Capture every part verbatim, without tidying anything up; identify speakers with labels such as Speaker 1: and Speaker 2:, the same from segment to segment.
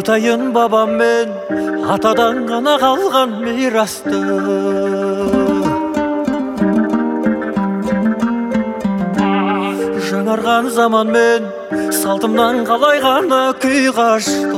Speaker 1: айтайын бабам мен атадан ғана қалған мирасты. Жаңарған заман мен салтымнан қалай ғана күй қашты.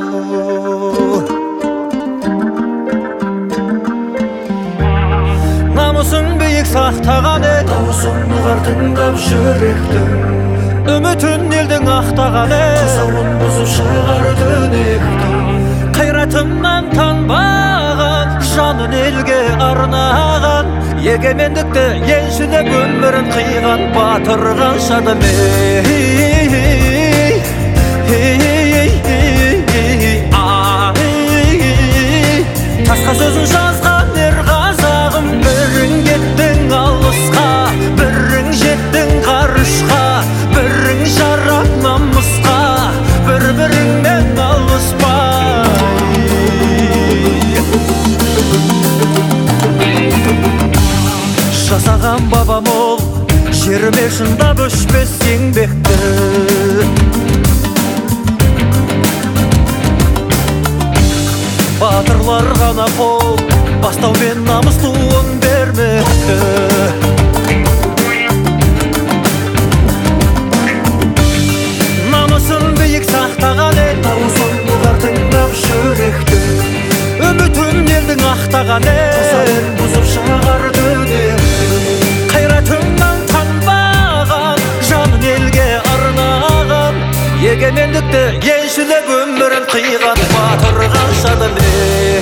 Speaker 1: Намысын биік сақтаған ед, дауысын ұғар тыңдап жүректің. Үмітін елдің ақтаған ед, тұсауын бұзып шығар түнектің. Қайратымнан танбаған, жанын елге арнаған, егемендікті еншілеп өмірін қиған батырған шадым ей. Тасқа сөзін жазған ер қазағым, бірің кеттің алысқа, бірің жеттің ғарышқа, бірің жарап намысқа, бір-біріңнен алыспай. Жасаған бабам ол жеріме шындап өшпес еңбекті. Батырлар ғана қол бастау мен намыс туын бермекті. Намысын биік сақтаған ел, дауысын ұғар тыңдап жүректің. Үмітін елдің ақтаған ел, тұсауын бұзып шығар түнектің. Қайратыңнан танбаған, жанын елге арнаған, егемендікті еншілеп өмірін қиған батырған шадым ей.